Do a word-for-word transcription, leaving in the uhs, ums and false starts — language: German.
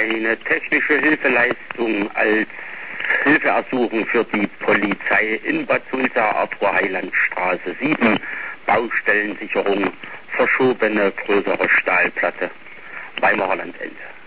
Eine technische Hilfeleistung als Hilfeersuchung für die Polizei in Bad Sulza, Arthur-Heiland-Straße sieben, Baustellensicherung, verschobene größere Stahlplatte, Weimarer Landende.